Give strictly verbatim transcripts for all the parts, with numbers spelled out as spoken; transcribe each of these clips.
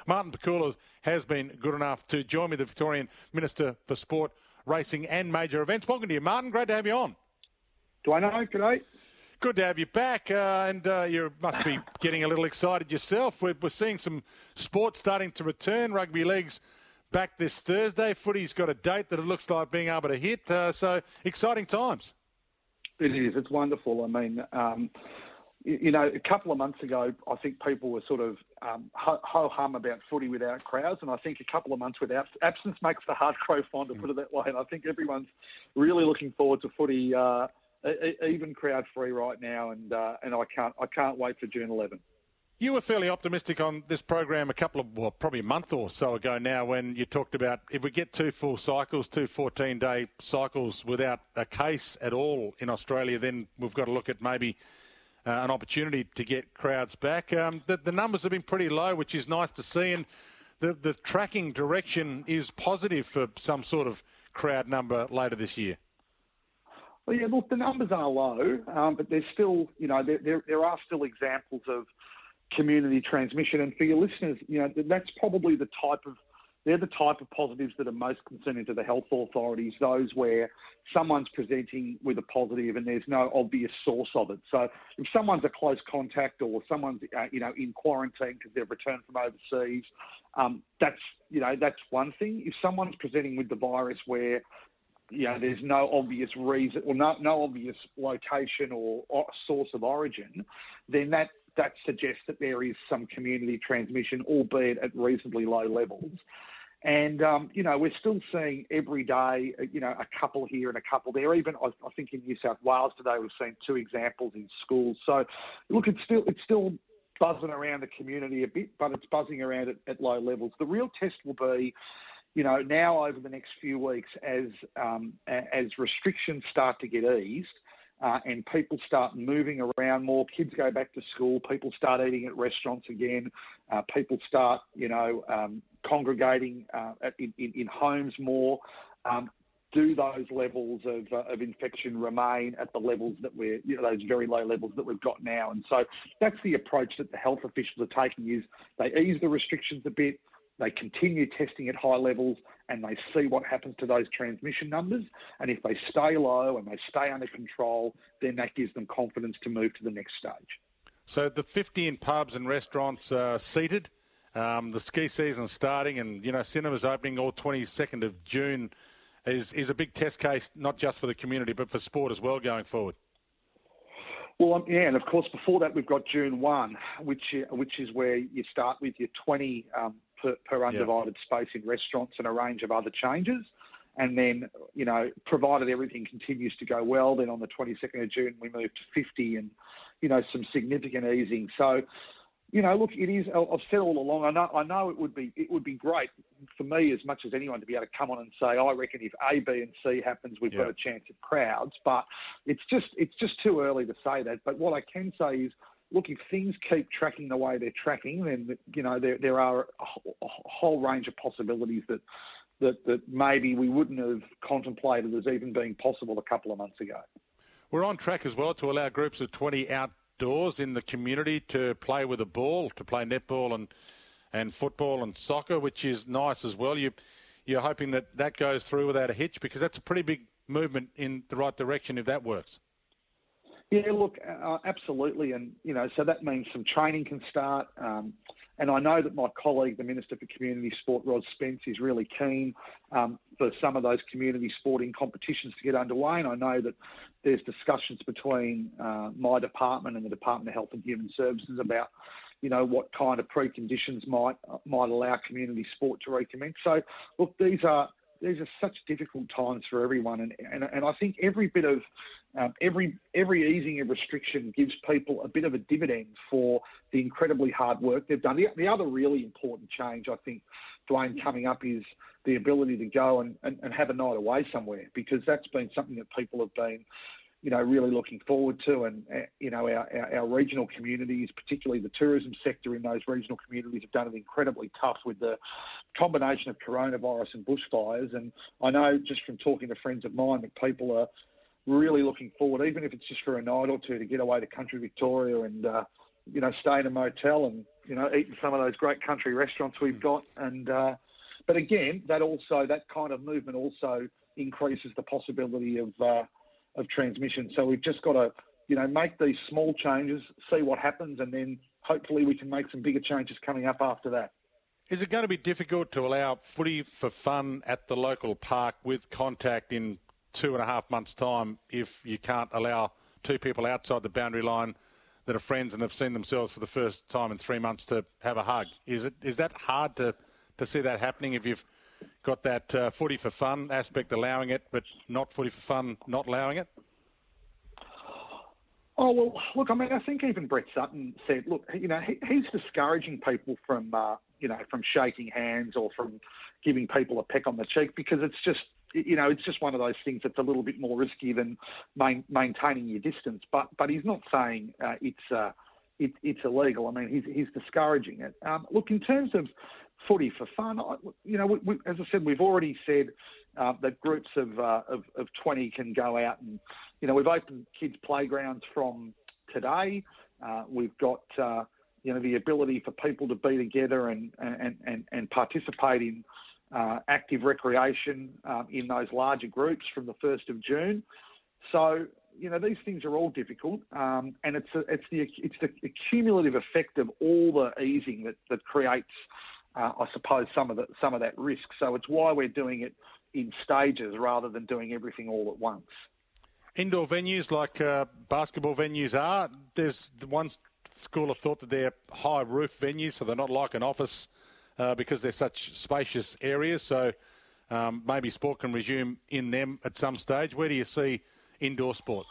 Martin Pakula has been good enough to join me, the Victorian Minister for Sport, Racing and Major Events. Welcome to you, Martin. Great to have you on. Do I know? G'day. Good to have you back, uh, and uh, you must be getting a little excited yourself. We're, we're seeing some sport starting to return. Rugby league's back this Thursday. Footy's got a date that it looks like being able to hit. Uh, so exciting times. It is. It's wonderful. I mean, um, you, you know, a couple of months ago, I think people were sort of um, ho-hum about footy without crowds, and I think a couple of months without absence makes the heart grow fond, to put it that way. And I think everyone's really looking forward to footy. Uh, Even crowd free right now, and uh, and I can't I can't wait for June eleventh. You were fairly optimistic on this program a couple of, well, probably a month or so ago now, when you talked about if we get two full cycles, two fourteen-day cycles without a case at all in Australia, then we've got to look at maybe uh, an opportunity to get crowds back. Um, the, the numbers have been pretty low, which is nice to see, and the the tracking direction is positive for some sort of crowd number later this year. Well, yeah, look, the numbers are low, um, but there's still, you know, there, there there are still examples of community transmission. And for your listeners, you know, that's probably the type of, they're the type of positives that are most concerning to the health authorities, those where someone's presenting with a positive and there's no obvious source of it. So if someone's a close contact or someone's, uh, you know, in quarantine because they've returned from overseas, um, that's, you know, that's one thing. If someone's presenting with the virus where, you know, there's no obvious reason or no, no obvious location or, or source of origin, then that, that suggests that there is some community transmission, albeit at reasonably low levels. And, um, you know, we're still seeing every day, you know, a couple here and a couple there. Even, I, I think in New South Wales today, we've seen two examples in schools. So, look, it's still it's still buzzing around the community a bit, but it's buzzing around at, at low levels. The real test will be, you know, now over the next few weeks, as um, as restrictions start to get eased uh, and people start moving around more, kids go back to school, people start eating at restaurants again, uh, people start, you know, um, congregating uh, in, in, in homes more. Um, do those levels of, uh, of infection remain at the levels that we're, you know, those very low levels that we've got now? And so that's the approach that the health officials are taking, is they ease the restrictions a bit, they continue testing at high levels, and they see what happens to those transmission numbers. And if they stay low and they stay under control, then that gives them confidence to move to the next stage. So the fifty in pubs and restaurants uh, seated, um, the ski season starting, and, you know, cinemas opening all twenty-second of June is, is a big test case, not just for the community, but for sport as well going forward. Well, um, yeah, and of course before that we've got June first, which which is where you start with your twenty um, per, per undivided yeah. space in restaurants and a range of other changes. And then, you know, provided everything continues to go well, then on the twenty-second of June we move to fifty and, you know, some significant easing. So, you know, look, it is, I've said all along, I know I know it would be it would be great for me as much as anyone to be able to come on and say, I reckon if A, B and C happens, we've yeah. got a chance at crowds. But it's just it's just too early to say that. But what I can say is, look, if things keep tracking the way they're tracking, then, you know, there there are a whole range of possibilities that that, that maybe we wouldn't have contemplated as even being possible a couple of months ago. We're on track as well to allow groups of twenty outdoors in the community to play with a ball, to play netball and and football and soccer, which is nice as well. You, you're hoping that that goes through without a hitch, because that's a pretty big movement in the right direction if that works. Yeah, look, uh, absolutely. And, you know, so that means some training can start. Um, and I know that my colleague, the Minister for Community Sport, Rod Spence, is really keen um, for some of those community sporting competitions to get underway. And I know that there's discussions between uh, my department and the Department of Health and Human Services about, you know, what kind of preconditions might might allow community sport to recommence. So, look, these are these are such difficult times for everyone, and and, and I think every bit of um, every every easing of restriction gives people a bit of a dividend for the incredibly hard work they've done. The, the other really important change, I think, Dwayne, coming up is the ability to go and, and, and have a night away somewhere, because that's been something that people have been, you know, really looking forward to. And, uh, you know, our, our, our regional communities, particularly the tourism sector in those regional communities, have done it incredibly tough with the combination of coronavirus and bushfires. And I know just from talking to friends of mine that people are really looking forward, even if it's just for a night or two, to get away to country Victoria and, uh, you know, stay in a motel and you know, eaten some of those great country restaurants we've got. And uh, but again, that also that kind of movement also increases the possibility of uh, of transmission. So we've just got to, you know, make these small changes, see what happens, and then hopefully we can make some bigger changes coming up after that. Is it going to be difficult to allow footy for fun at the local park with contact in two and a half months' time if you can't allow two people outside the boundary line that are friends and have seen themselves for the first time in three months to have a hug? Is it is that hard to, to see that happening if you've got that uh, footy for fun aspect allowing it, but not footy for fun not allowing it? Oh, well, look, I mean, I think even Brett Sutton said, look, you know, he, he's discouraging people from, uh, you know, from shaking hands or from giving people a peck on the cheek because it's just, you know, it's just one of those things that's a little bit more risky than main, maintaining your distance. But but he's not saying uh, it's uh, it, it's illegal. I mean, he's he's discouraging it. Um, look, in terms of footy for fun, I, you know, we, we, as I said, we've already said uh, that groups of, uh, of of twenty can go out and, you know, we've opened kids' playgrounds from today. Uh, we've got uh, you know, the ability for people to be together and and and, and participate in Uh, active recreation um, in those larger groups from the first of June. So, you know, these things are all difficult, um, and it's a, it's the it's the cumulative effect of all the easing that that creates, uh, I suppose, some of the some of that risk. So it's why we're doing it in stages rather than doing everything all at once. Indoor venues like uh, basketball venues are. There's one school of thought that they're high roof venues, so they're not like an office. Uh, because they're such spacious areas, so um, maybe sport can resume in them at some stage. Where do you see indoor sport?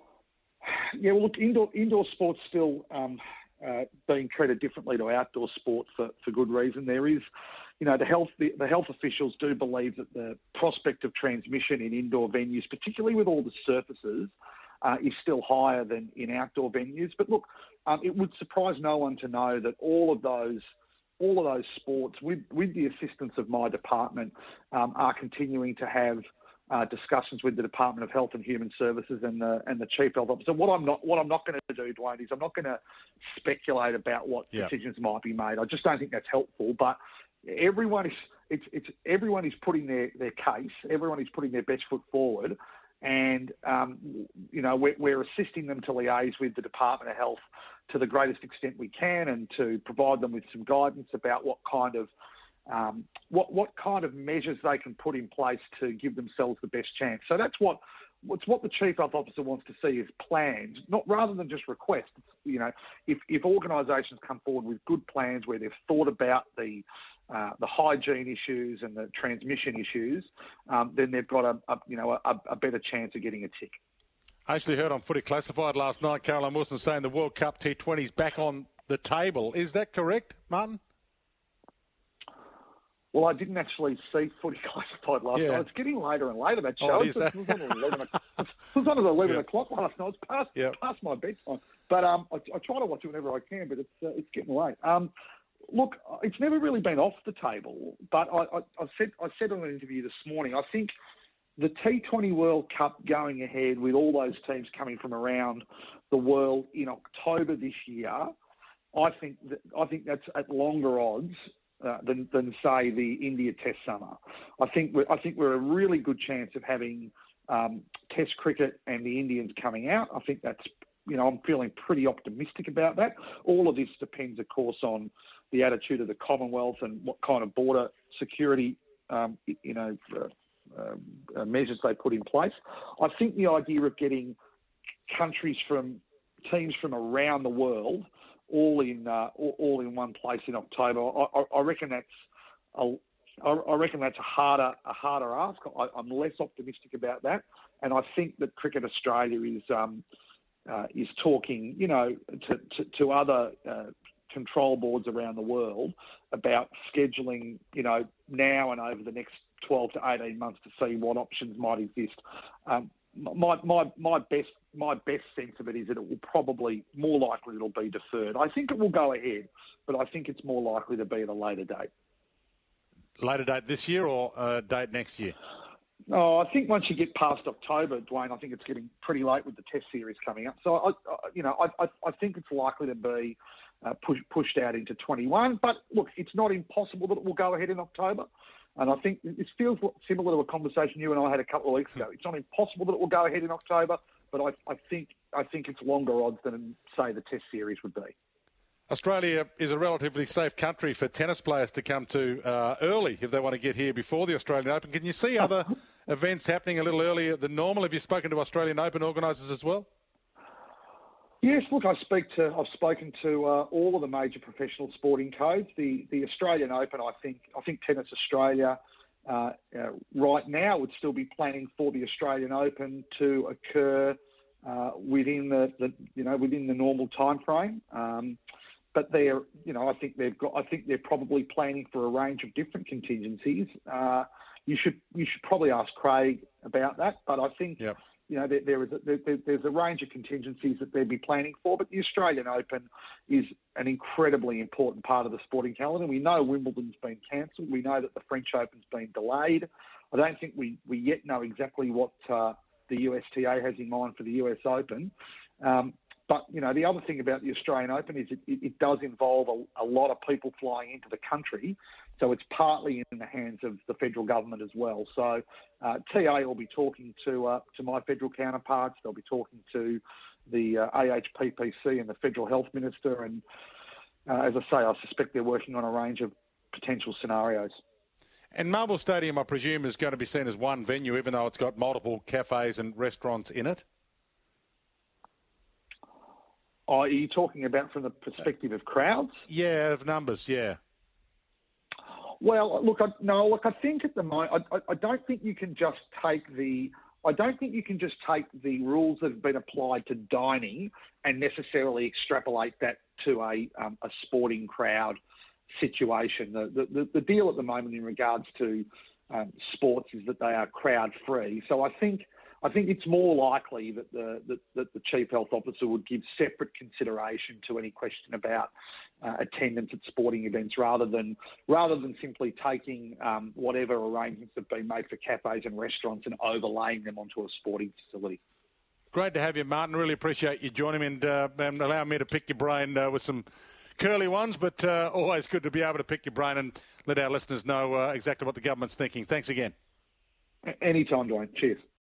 Yeah, well, look, indoor indoor sport's still um, uh, being treated differently to outdoor sport for, for good reason. There is, you know, the health the, the health officials do believe that the prospect of transmission in indoor venues, particularly with all the surfaces, uh, is still higher than in outdoor venues. But look, um, it would surprise no one to know that all of those all of those sports, with, with the assistance of my department, um, are continuing to have uh, discussions with the Department of Health and Human Services and the and the Chief Health Officer. What I'm not what I'm not going to do, Dwayne, is I'm not going to speculate about what yeah. decisions might be made. I just don't think that's helpful. But everyone is it's it's everyone is putting their, their case. Everyone is putting their best foot forward. And, um, you know, we're, we're assisting them to liaise with the Department of Health to the greatest extent we can and to provide them with some guidance about what kind of um, what what kind of measures they can put in place to give themselves the best chance. So that's what what's what the Chief Health Officer wants to see is plans, not rather than just requests. You know, if, if organisations come forward with good plans where they've thought about the Uh, the hygiene issues and the transmission issues, um, then they've got a, a you know a, a better chance of getting a tick. I actually heard on Footy Classified last night, Caroline Wilson saying the World Cup T twenty is back on the table. Is that correct, Martin? Well, I didn't actually see Footy Classified last yeah. night. It's getting later and later, that show. Oh, it, was, it was on at eleven o'clock. It was on at eleven yeah. o'clock last night. It's past, yeah. past my bedtime. But um, I, I try to watch it whenever I can, but it's uh, it's getting late. Um, Look, it's never really been off the table, but I, I, I said I said on an interview this morning, I think the T twenty World Cup going ahead with all those teams coming from around the world in October this year, I think that, I think that's at longer odds uh, than, than say the India Test summer. I think we're, I think we're a really good chance of having um, Test cricket and the Indians coming out. I think that's, you know, I'm feeling pretty optimistic about that. All of this depends, of course, on the attitude of the Commonwealth and what kind of border security, um, you know, uh, uh, measures they put in place. I think the idea of getting countries from teams from around the world all in uh, all, all in one place in October, I, I, I reckon that's a, I reckon that's a harder a harder ask. I, I'm less optimistic about that, and I think that Cricket Australia is um, uh, is talking, you know, to to, to other Uh, control boards around the world about scheduling, you know, now and over the next twelve to eighteen months to see what options might exist. Um, my, my, my best my best sense of it is that it will probably, more likely it'll be deferred. I think it will go ahead, but I think it's more likely to be at a later date. Later date this year or a date next year? Oh, I think once you get past October, Dwayne, I think it's getting pretty late with the Test series coming up. So, I, I you know, I, I, I think it's likely to be uh, push, pushed out into twenty-one. But look, it's not impossible that it will go ahead in October. And I think this feels similar to a conversation you and I had a couple of weeks ago. It's not impossible that it will go ahead in October, but I, I think I think it's longer odds than, say, the Test series would be. Australia is a relatively safe country for tennis players to come to uh, early if they want to get here before the Australian Open. Can you see other events happening a little earlier than normal? Have you spoken to Australian Open organisers as well? Yes, look, I speak to. I've spoken to uh, all of the major professional sporting codes. The the Australian Open, I think, I think Tennis Australia uh, uh, right now would still be planning for the Australian Open to occur uh, within the, the you know within the normal time frame. Um, But they're, you know, I think they've got. I think they're probably planning for a range of different contingencies. Uh, you should, you should probably ask Craig about that. But I think, yep. you know, there, there is, a, there, there's a range of contingencies that they'd be planning for. But the Australian Open is an incredibly important part of the sporting calendar. We know Wimbledon's been cancelled. We know that the French Open's been delayed. I don't think we, we yet know exactly what uh, the U S T A has in mind for the U S Open. Um, But, you know, the other thing about the Australian Open is it, it, it does involve a, a lot of people flying into the country. So it's partly in the hands of the federal government as well. So uh, T A will be talking to uh, to my federal counterparts. They'll be talking to the uh, A H P P C and the Federal Health Minister. And uh, as I say, I suspect they're working on a range of potential scenarios. And Marvel Stadium, I presume, is going to be seen as one venue, even though it's got multiple cafes and restaurants in it? Oh, are you talking about from the perspective of crowds? Yeah, of numbers, yeah. Well, look, I, no, look, I think at the moment, I, I, I don't think you can just take the, I don't think you can just take the rules that have been applied to dining and necessarily extrapolate that to a um, a sporting crowd situation. The, the the deal at the moment in regards to um, sports is that they are crowd free. So I think. I think it's more likely that the, that, that the Chief Health Officer would give separate consideration to any question about uh, attendance at sporting events rather than rather than simply taking um, whatever arrangements have been made for cafes and restaurants and overlaying them onto a sporting facility. Great to have you, Martin. Really appreciate you joining me and, uh, and allowing me to pick your brain uh, with some curly ones, but uh, always good to be able to pick your brain and let our listeners know uh, exactly what the government's thinking. Thanks again. Anytime, Dwayne. Cheers.